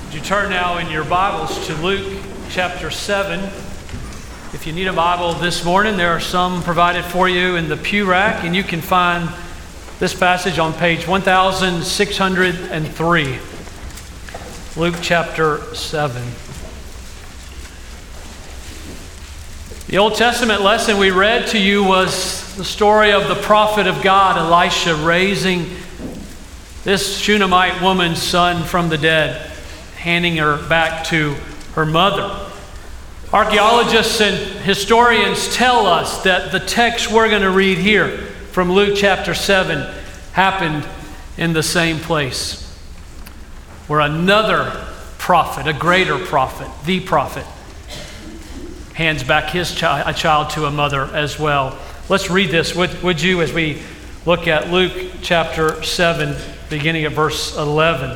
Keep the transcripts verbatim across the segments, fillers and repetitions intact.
Would you turn now in your Bibles to Luke chapter seven? If you need a Bible this morning, there are some provided for you in the pew rack, and you can find this passage on page one thousand six hundred three. Luke chapter seven. The Old Testament lesson we read to you was the story of the prophet of God, Elisha, raising this Shunammite woman's son from the dead, handing her back to her mother. Archaeologists and historians tell us that the text we're going to read here from Luke chapter seven happened in the same place, where another prophet, a greater prophet, the prophet, hands back his child, a child to a mother as well. Let's read this, would, would you, as we look at Luke chapter seven, beginning at verse eleven.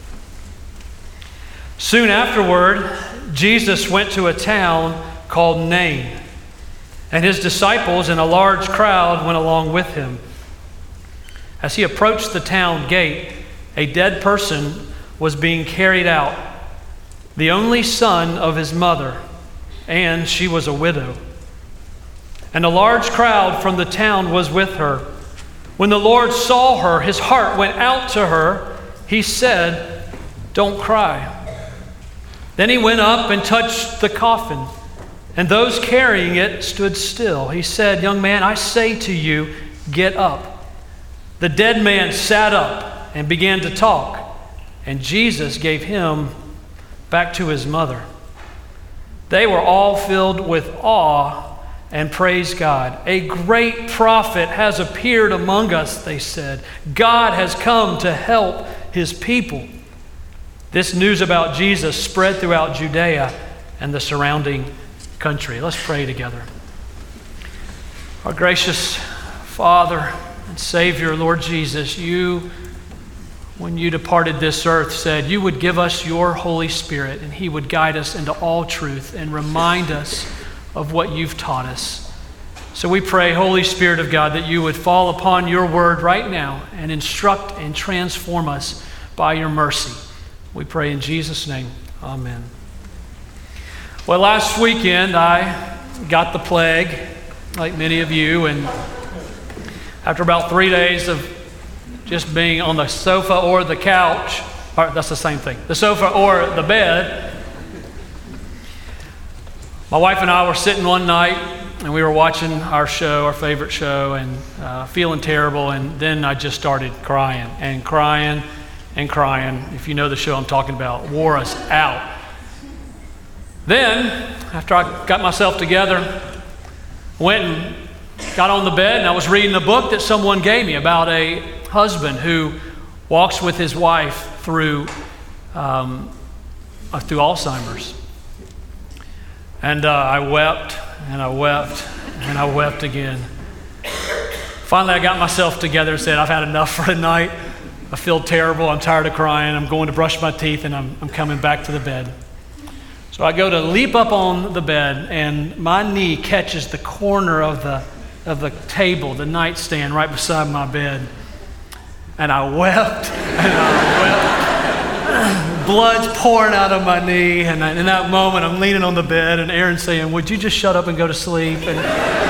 Soon afterward, Jesus went to a town called Nain, and his disciples and a large crowd went along with him. As he approached the town gate, a dead person was being carried out, the only son of his mother, and she was a widow. And a large crowd from the town was with her. When the Lord saw her, his heart went out to her. He said, "Don't cry." Then he went up and touched the coffin, and those carrying it stood still. He said, "Young man, I say to you, get up." The dead man sat up and began to talk, and Jesus gave him back to his mother. They were all filled with awe and praised God. "A great prophet has appeared among us," they said. "God has come to help his people." This news about Jesus spread throughout Judea and the surrounding country. Let's pray together. Our gracious Father and Savior, Lord Jesus, you, when you departed this earth, said you would give us your Holy Spirit, and he would guide us into all truth and remind us of what you've taught us. So we pray, Holy Spirit of God, that you would fall upon your word right now and instruct and transform us by your mercy. We pray in Jesus' name. Amen. Well, last weekend I got the plague, like many of you, and after about three days of just being on the sofa or the couch, or that's the same thing, the sofa or the bed, my wife and I were sitting one night and we were watching our show, our favorite show, and uh, feeling terrible, and then I just started crying and crying and crying. If you know the show I'm talking about, wore us out. Then, after I got myself together, went and got on the bed, and I was reading a book that someone gave me about a husband who walks with his wife through um, uh, through Alzheimer's. And uh, I wept, and I wept, and I wept again. Finally, I got myself together and said, "I've had enough for tonight. I feel terrible. I'm tired of crying. I'm going to brush my teeth, and I'm, I'm coming back to the bed." So I go to leap up on the bed, and my knee catches the corner of the of the table, the nightstand right beside my bed. And I wept, and I wept. Blood's pouring out of my knee, and in that moment, I'm leaning on the bed, and Aaron's saying, "Would you just shut up and go to sleep?" And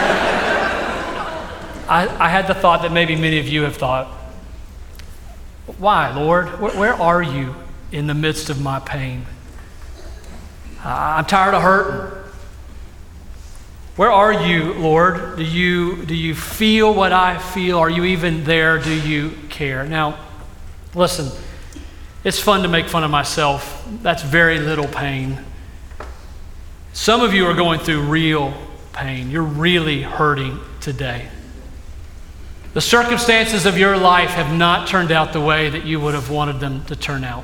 I, I had the thought that maybe many of you have thought, "Why, Lord? Where, where are you in the midst of my pain? Uh, I'm tired of hurting. Where are you, Lord? Do you, do you feel what I feel? Are you even there? Do you care?" Now, listen, it's fun to make fun of myself. That's very little pain. Some of you are going through real pain. You're really hurting today. The circumstances of your life have not turned out the way that you would have wanted them to turn out.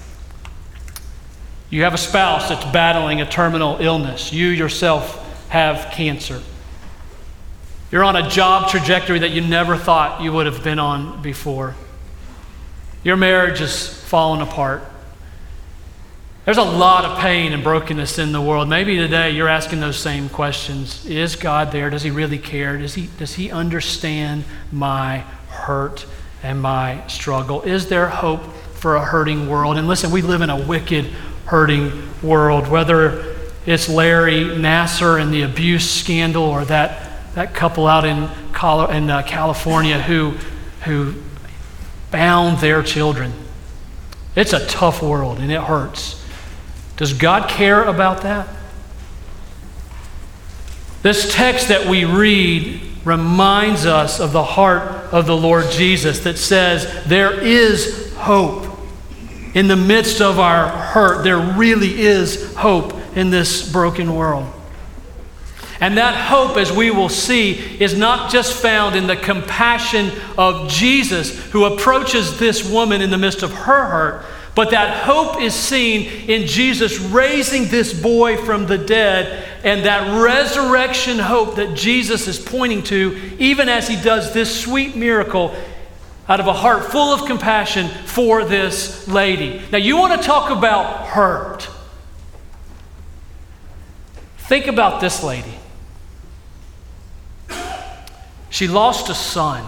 You have a spouse that's battling a terminal illness. You yourself have cancer. You're on a job trajectory that you never thought you would have been on before. Your marriage is falling apart. There's a lot of pain and brokenness in the world. Maybe today you're asking those same questions. Is God there? Does he really care? Does he, does he understand my hurt and my struggle? Is there hope for a hurting world. And listen, we live in a wicked, hurting world, whether it's Larry Nassar and the abuse scandal, or that, that couple out in, Col- in uh, California who, who bound their children. It's a tough world and it hurts. Does God care about that? This text that we read reminds us of the heart of the Lord Jesus that says there is hope. In the midst of our hurt, there really is hope in this broken world. And that hope, as we will see, is not just found in the compassion of Jesus who approaches this woman in the midst of her hurt, but that hope is seen in Jesus raising this boy from the dead, and that resurrection hope that Jesus is pointing to, even as he does this sweet miracle out of a heart full of compassion for this lady. Now, you want to talk about hurt. Think about this lady. She lost a son.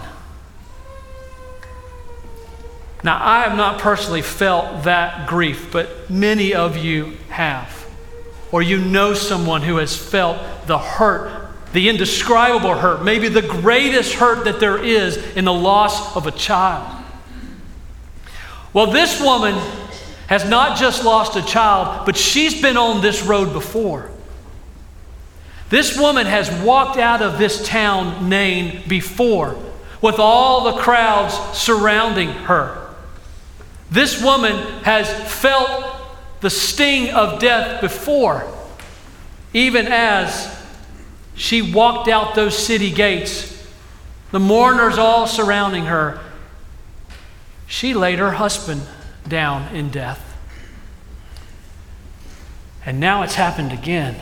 Now, I have not personally felt that grief, but many of you have. Or you know someone who has felt the hurt, the indescribable hurt, maybe the greatest hurt that there is in the loss of a child. Well, this woman has not just lost a child, but she's been on this road before. This woman has walked out of this town, Nain, before, with all the crowds surrounding her. This woman has felt the sting of death before, even as she walked out those city gates, the mourners all surrounding her. She laid her husband down in death. And now it's happened again.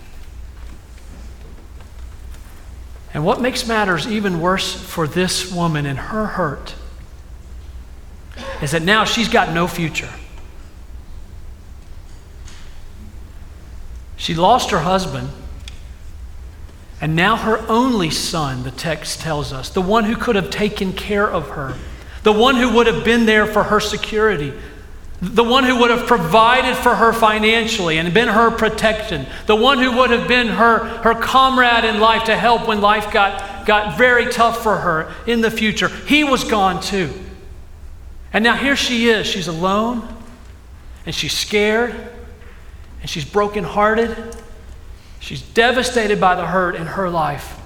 And what makes matters even worse for this woman and her hurt is that now she's got no future. She lost her husband, and now her only son, the text tells us, the one who could have taken care of her, the one who would have been there for her security, the one who would have provided for her financially and been her protection, the one who would have been her, her comrade in life to help when life got, got very tough for her in the future. He was gone too. And now here she is. She's alone, and she's scared, and she's brokenhearted. She's devastated by the hurt in her life.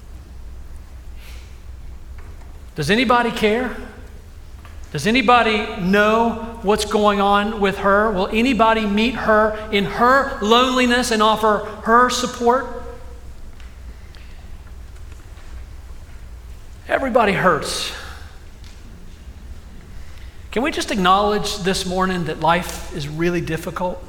Does anybody care? Does anybody know what's going on with her? Will anybody meet her in her loneliness and offer her support? Everybody hurts. Can we just acknowledge this morning that life is really difficult?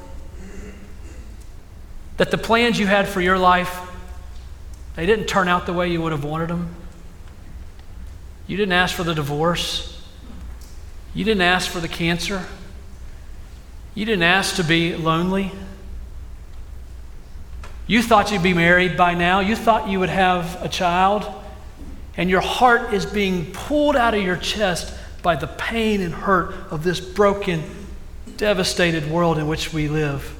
That the plans you had for your life, they didn't turn out the way you would have wanted them. You didn't ask for the divorce. You didn't ask for the cancer. You didn't ask to be lonely. You thought you'd be married by now. You thought you would have a child. And your heart is being pulled out of your chest by the pain and hurt of this broken, devastated world in which we live.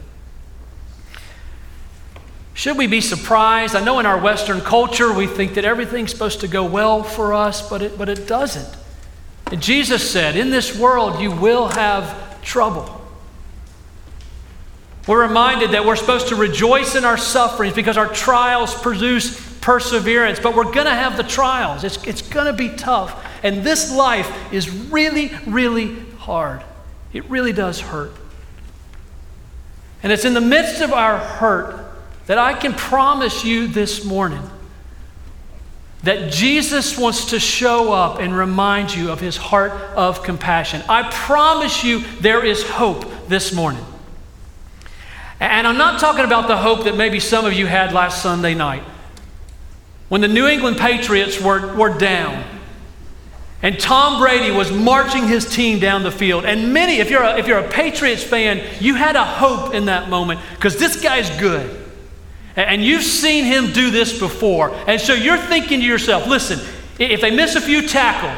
Should we be surprised? I know in our Western culture we think that everything's supposed to go well for us, but it, but it doesn't. And Jesus said, in this world you will have trouble. We're reminded that we're supposed to rejoice in our sufferings because our trials produce perseverance, but we're going to have the trials. It's, it's going to be tough. And this life is really, really hard. It really does hurt. And it's in the midst of our hurt that I can promise you this morning that Jesus wants to show up and remind you of his heart of compassion. I promise you there is hope this morning. And I'm not talking about the hope that maybe some of you had last Sunday night when the New England Patriots were, were down and Tom Brady was marching his team down the field. And many, if you're a, if you're a Patriots fan, you had a hope in that moment because this guy's good. And you've seen him do this before. And so you're thinking to yourself, listen, if they miss a few tackles,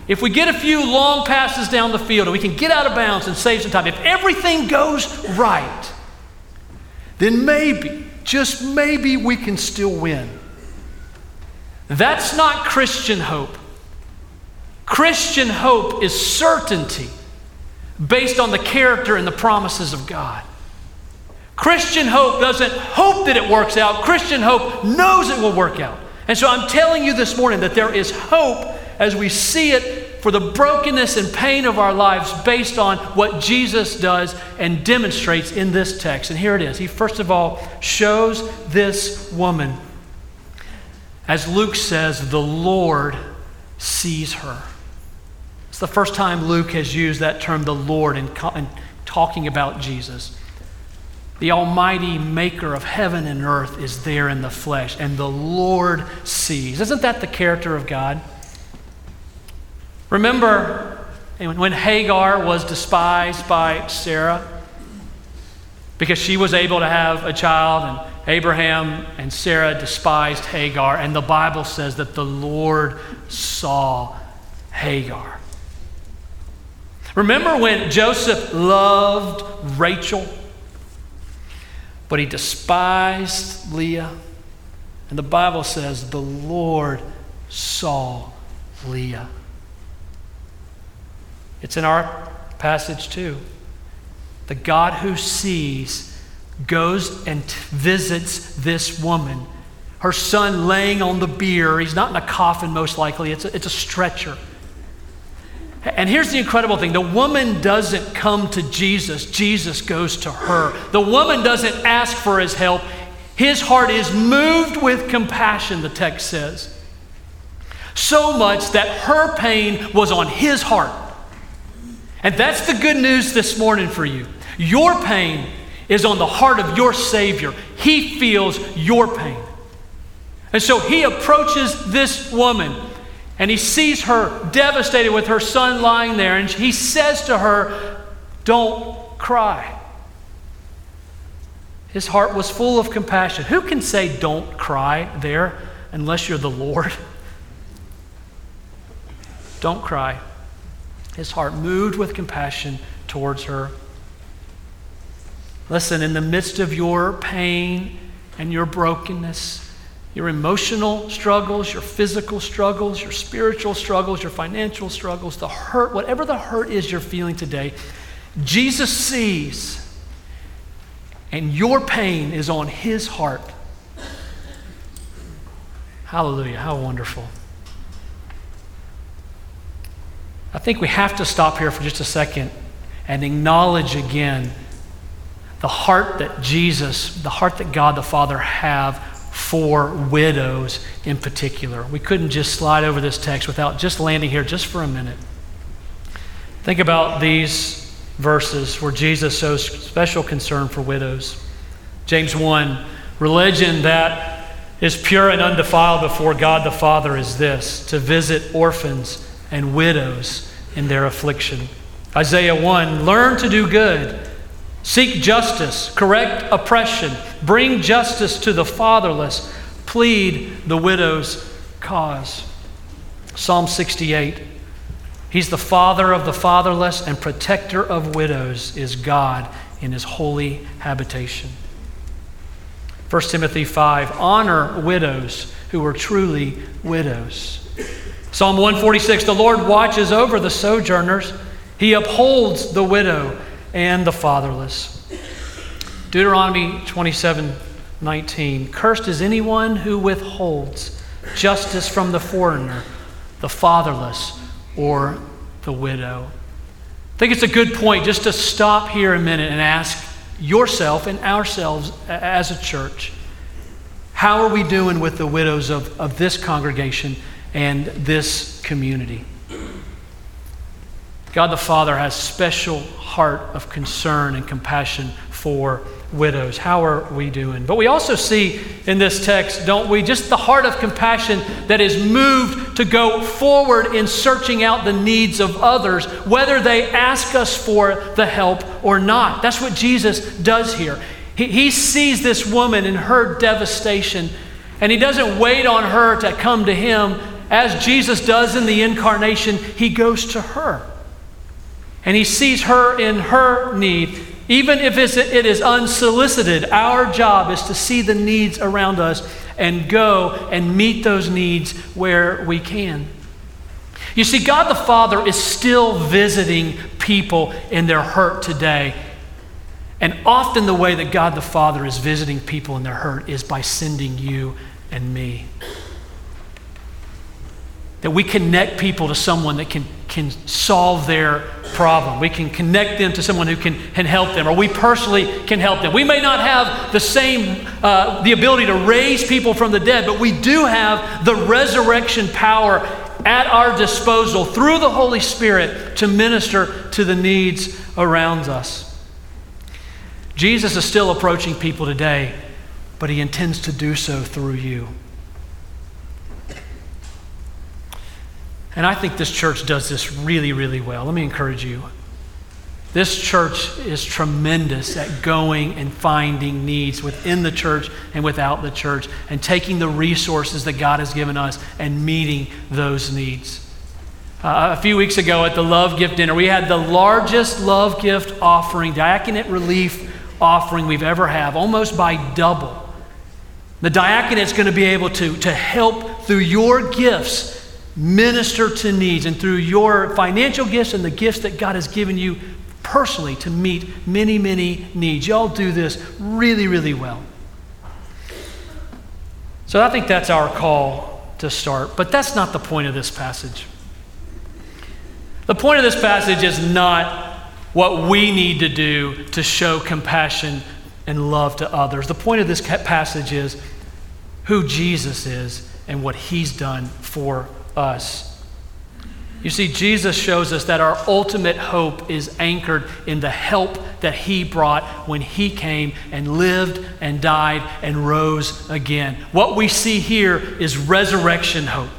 if we get a few long passes down the field and we can get out of bounds and save some time, if everything goes right, then maybe, just maybe we can still win. That's not Christian hope. Christian hope is certainty based on the character and the promises of God. Christian hope doesn't hope that it works out. Christian hope knows it will work out. And so I'm telling you this morning that there is hope as we see it for the brokenness and pain of our lives based on what Jesus does and demonstrates in this text. And here it is. He first of all shows this woman, as Luke says, the Lord sees her. It's the first time Luke has used that term, the Lord, in, in talking about Jesus. The almighty maker of heaven and earth is there in the flesh, and the Lord sees. Isn't that the character of God? Remember when Hagar was despised by Sarah because she was able to have a child, and Abraham and Sarah despised Hagar, and the Bible says that the Lord saw Hagar. Remember when Joseph loved Rachel, but he despised Leah? And the Bible says the Lord saw Leah. It's in our passage too. The God who sees goes and visits this woman. Her son laying on the bier. He's not in a coffin, most likely. It's a, it's a stretcher. And here's the incredible thing. The woman doesn't come to Jesus. Jesus goes to her. The woman doesn't ask for his help. His heart is moved with compassion, the text says. So much that her pain was on his heart. And that's the good news this morning for you. Your pain is on the heart of your Savior. He feels your pain. And so he approaches this woman, and he sees her devastated with her son lying there, and he says to her, "Don't cry." His heart was full of compassion. Who can say "don't cry" there unless you're the Lord? Don't cry. His heart moved with compassion towards her. Listen, in the midst of your pain and your brokenness, your emotional struggles, your physical struggles, your spiritual struggles, your financial struggles, the hurt, whatever the hurt is you're feeling today, Jesus sees, and your pain is on his heart. Hallelujah, how wonderful. I think we have to stop here for just a second and acknowledge again the heart that Jesus, the heart that God the Father have for widows in particular. We couldn't just slide over this text without just landing here just for a minute. Think about these verses where Jesus shows special concern for widows. James one, religion that is pure and undefiled before God the Father is this, to visit orphans and widows in their affliction. Isaiah one, learn to do good, seek justice, correct oppression, bring justice to the fatherless, plead the widow's cause. Psalm sixty-eight, he's the father of the fatherless and protector of widows is God in his holy habitation. First Timothy five, honor widows who are truly widows. Psalm one forty-six, the Lord watches over the sojourners. He upholds the widow and the fatherless. Deuteronomy twenty-seven nineteen, cursed is anyone who withholds justice from the foreigner, the fatherless, or the widow. I think it's a good point just to stop here a minute and ask yourself and ourselves as a church, how are we doing with the widows of, of this congregation and this community? God the Father has special heart of concern and compassion for widows. How are we doing? But we also see in this text, don't we, just the heart of compassion that is moved to go forward in searching out the needs of others, whether they ask us for the help or not. That's what Jesus does here. He, he sees this woman in her devastation, and he doesn't wait on her to come to him. as Jesus does in the incarnation, he goes to her. And he sees her in her need. Even if it is unsolicited, our job is to see the needs around us and go and meet those needs where we can. You see, God the Father is still visiting people in their hurt today. And often the way that God the Father is visiting people in their hurt is by sending you and me. That we connect people to someone that can, can solve their problem. We can connect them to someone who can, can help them, or we personally can help them. We may not have the same, uh, the ability to raise people from the dead, but we do have the resurrection power at our disposal through the Holy Spirit to minister to the needs around us. Jesus is still approaching people today, but he intends to do so through you. And I think this church does this really, really well. Let me encourage you. This church is tremendous at going and finding needs within the church and without the church, and taking the resources that God has given us and meeting those needs. Uh, a few weeks ago at the Love Gift Dinner, we had the largest love gift offering, diaconate relief offering we've ever had, almost by double. The diaconate's going to be able to, to help through your gifts minister to needs, and through your financial gifts and the gifts that God has given you personally to meet many, many needs. Y'all do this really, really well. So I think that's our call to start, but that's not the point of this passage. The point of this passage is not what we need to do to show compassion and love to others. The point of this passage is who Jesus is and what he's done for us. You see, Jesus shows us that our ultimate hope is anchored in the help that he brought when he came and lived and died and rose again. What we see here is resurrection hope.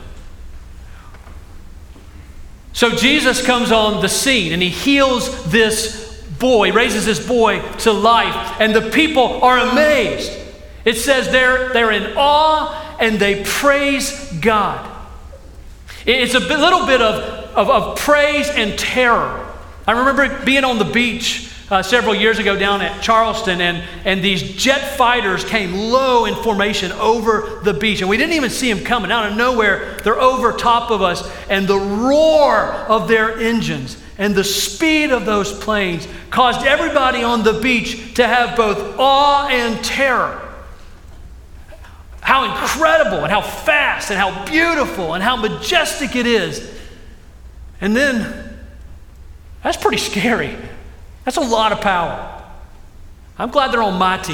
So Jesus comes on the scene and he heals this boy, raises this boy to life, and the people are amazed. It says they're, they're in awe and they praise God. It's a bit, little bit of, of, of praise and terror. I remember being on the beach uh, several years ago down at Charleston, and, and these jet fighters came low in formation over the beach, and we didn't even see them coming. Out of nowhere, they're over top of us, and the roar of their engines and the speed of those planes caused everybody on the beach to have both awe and terror. How incredible and how fast and how beautiful and how majestic it is. And then, that's pretty scary. That's a lot of power. I'm glad they're on my team.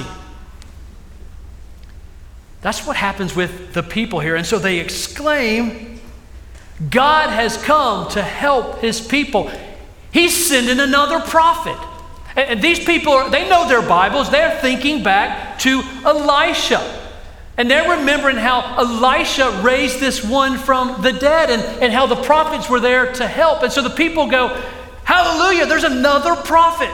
That's what happens with the people here. And so they exclaim, God has come to help his people. He's sending another prophet. And these people, are, they know their Bibles. They're thinking back to Elisha. And they're remembering how Elisha raised this one from the dead, and, and how the prophets were there to help. And so the people go, hallelujah, there's another prophet.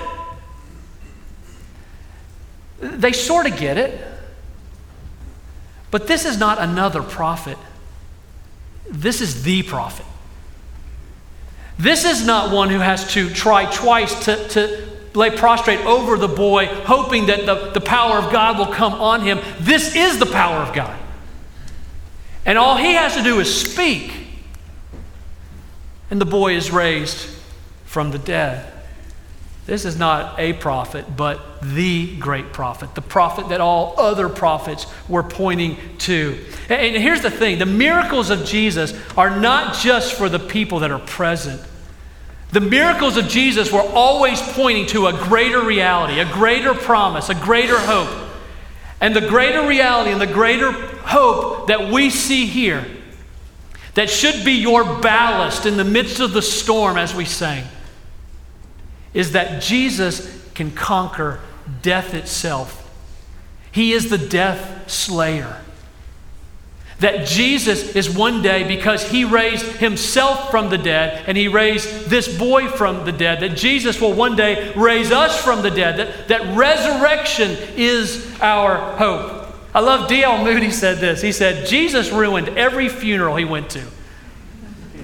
They sort of get it. But this is not another prophet. This is the prophet. This is not one who has to try twice to, to lay prostrate over the boy, hoping that the, the power of God will come on him. This is the power of God. And all he has to do is speak, and the boy is raised from the dead. This is not a prophet, but the great prophet, the prophet that all other prophets were pointing to. And here's the thing, the miracles of Jesus are not just for the people that are present. The miracles of Jesus were always pointing to a greater reality, a greater promise, a greater hope. And the greater reality and the greater hope that we see here, that should be your ballast in the midst of the storm, as we sang, is that Jesus can conquer death itself. He is the death slayer. That Jesus is one day, because he raised himself from the dead and he raised this boy from the dead, that Jesus will one day raise us from the dead, that, that resurrection is our hope. I love D L Moody said this. He said, Jesus ruined every funeral he went to.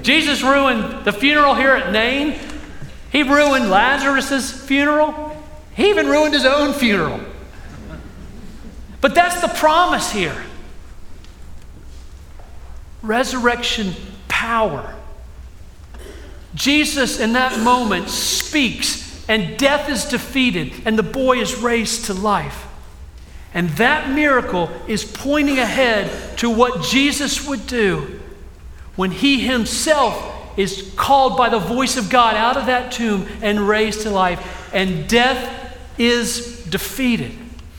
Jesus ruined the funeral here at Nain. He ruined Lazarus' funeral. He even ruined his own funeral. But that's the promise here. Resurrection power. Jesus in that moment speaks, and death is defeated, and the boy is raised to life. And that miracle is pointing ahead to what Jesus would do when he himself is called by the voice of God out of that tomb and raised to life, and death is defeated.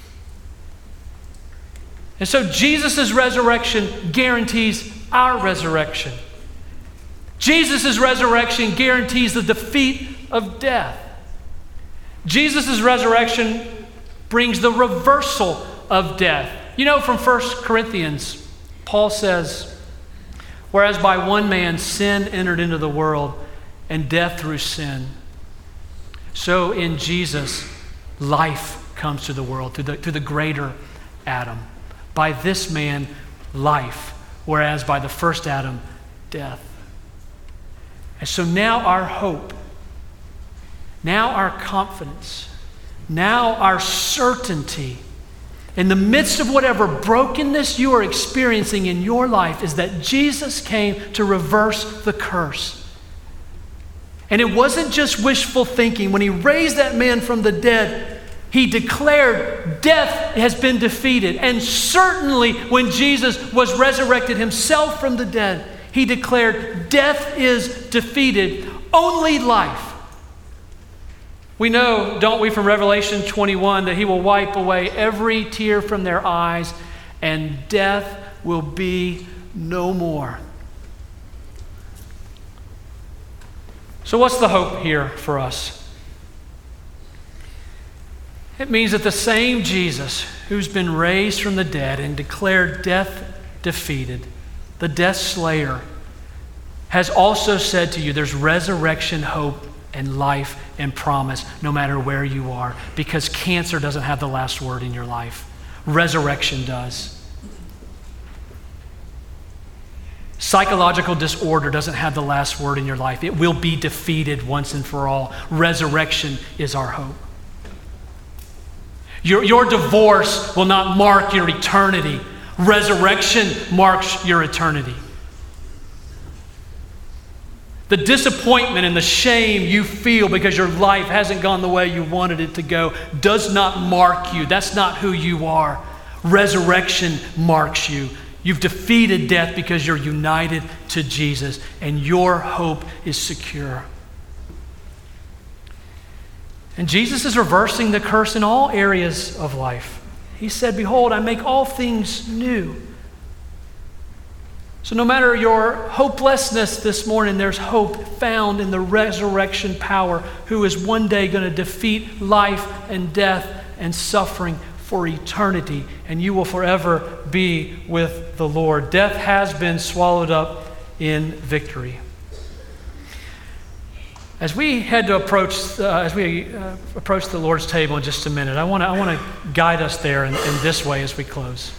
And so Jesus' resurrection guarantees our resurrection. Jesus' resurrection guarantees the defeat of death. Jesus' resurrection brings the reversal of death. You know, from First Corinthians, Paul says, whereas by one man sin entered into the world, and death through sin, so in Jesus life comes to the world through the, through the greater Adam. By this man, life, whereas by the first Adam, death. And so now our hope, now our confidence, now our certainty in the midst of whatever brokenness you are experiencing in your life is that Jesus came to reverse the curse. And it wasn't just wishful thinking. When he raised that man from the dead, he declared death has been defeated. And certainly when Jesus was resurrected himself from the dead, he declared death is defeated, only life. We know, don't we, from Revelation twenty-one, that he will wipe away every tear from their eyes, and death will be no more. So what's the hope here for us? It means that the same Jesus who's been raised from the dead and declared death defeated, the death slayer, has also said to you there's resurrection hope and life and promise no matter where you are, because cancer doesn't have the last word in your life. Resurrection does. Psychological disorder doesn't have the last word in your life. It will be defeated once and for all. Resurrection is our hope. Your, your divorce will not mark your eternity. Resurrection marks your eternity. The disappointment and the shame you feel because your life hasn't gone the way you wanted it to go does not mark you. That's not who you are. Resurrection marks you. You've defeated death because you're united to Jesus, and your hope is secure. And Jesus is reversing the curse in all areas of life. He said, "Behold, I make all things new." So no matter your hopelessness this morning, there's hope found in the resurrection power who is one day going to defeat life and death and suffering for eternity, and you will forever be with the Lord. Death has been swallowed up in victory. As we head to approach, uh, as we uh, approach the Lord's table in just a minute, I want to I want to guide us there in, in this way as we close.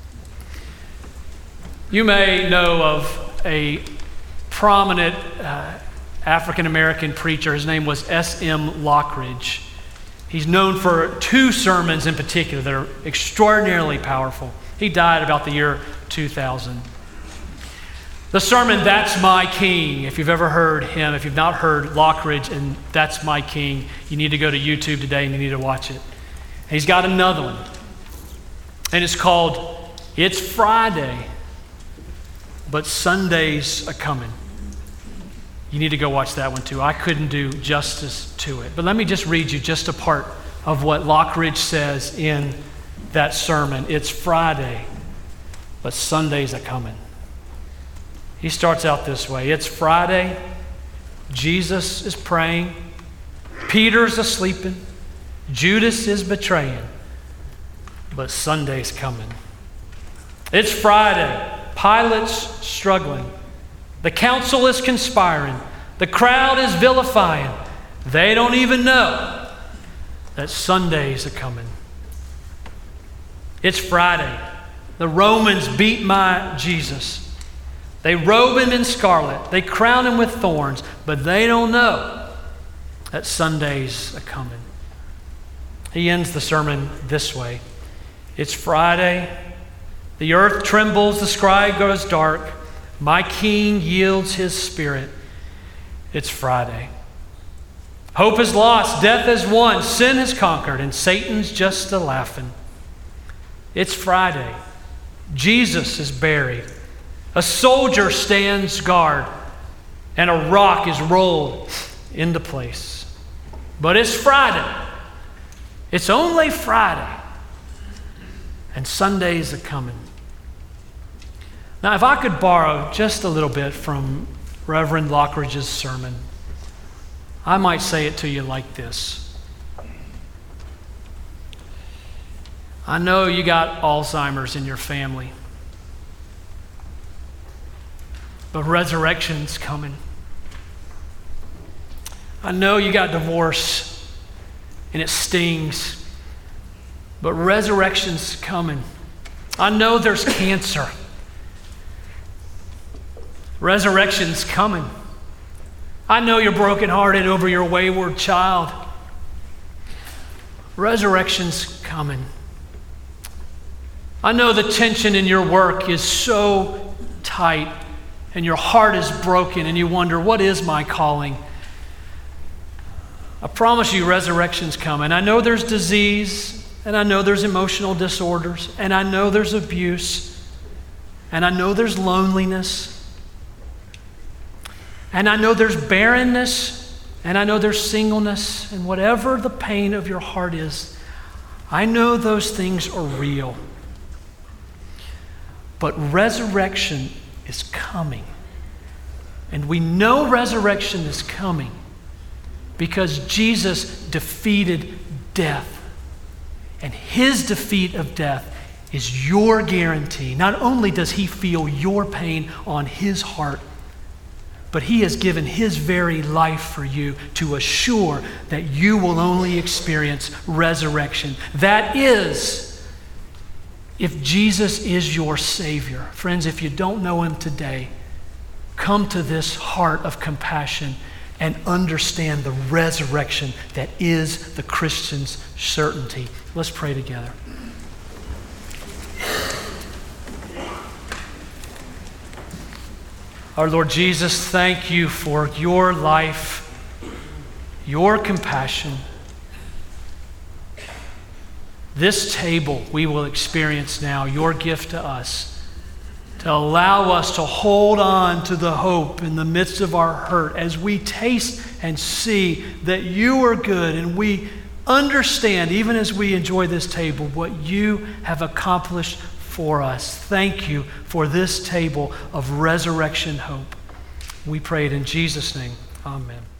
You may know of a prominent uh, African-American preacher. His name was S M Lockridge. He's known for two sermons in particular that are extraordinarily powerful. He died about the year two thousand. The sermon, "That's My King," if you've ever heard him, if you've not heard Lockridge and "That's My King," you need to go to YouTube today and you need to watch it. And he's got another one. And it's called "It's Friday, but Sunday's a coming." You need to go watch that one too. I couldn't do justice to it. But let me just read you just a part of what Lockridge says in that sermon. It's Friday, but Sunday's a coming. He starts out this way. It's Friday. Jesus is praying. Peter's asleeping. Judas is betraying. But Sunday's coming. It's Friday. Pilate's struggling. The council is conspiring. The crowd is vilifying. They don't even know that Sundays are coming. It's Friday. The Romans beat my Jesus. They robe him in scarlet. They crown him with thorns. But they don't know that Sunday's a coming. He ends the sermon this way. It's Friday. The earth trembles. The sky goes dark. My King yields his spirit. It's Friday. Hope is lost. Death is won. Sin is conquered. And Satan's just a laughing. It's Friday. Jesus is buried. A soldier stands guard. And a rock is rolled into place. But it's Friday. It's only Friday. And Sunday's a coming. Now, if I could borrow just a little bit from Reverend Lockridge's sermon, I might say it to you like this. I know you got Alzheimer's in your family, but resurrection's coming. I know you got divorce, and it stings, but resurrection's coming. I know there's cancer. Resurrection's coming. I know you're brokenhearted over your wayward child. Resurrection's coming. I know the tension in your work is so tight and your heart is broken and you wonder, what is my calling? I promise you resurrection's coming. I know there's disease, and I know there's emotional disorders, and I know there's abuse, and I know there's loneliness, and I know there's barrenness, and I know there's singleness, and whatever the pain of your heart is, I know those things are real. But resurrection is coming. And we know resurrection is coming because Jesus defeated death. And his defeat of death is your guarantee. Not only does he feel your pain on his heart, but he has given his very life for you to assure that you will only experience resurrection. That is, if Jesus is your Savior. Friends, if you don't know him today, come to this heart of compassion and understand the resurrection that is the Christian's certainty. Let's pray together. Our Lord Jesus, thank you for your life, your compassion. This table we will experience now, your gift to us, to allow us to hold on to the hope in the midst of our hurt as we taste and see that you are good, and we understand, even as we enjoy this table, what you have accomplished for us. Thank you for this table of resurrection hope. We pray it in Jesus' name. Amen.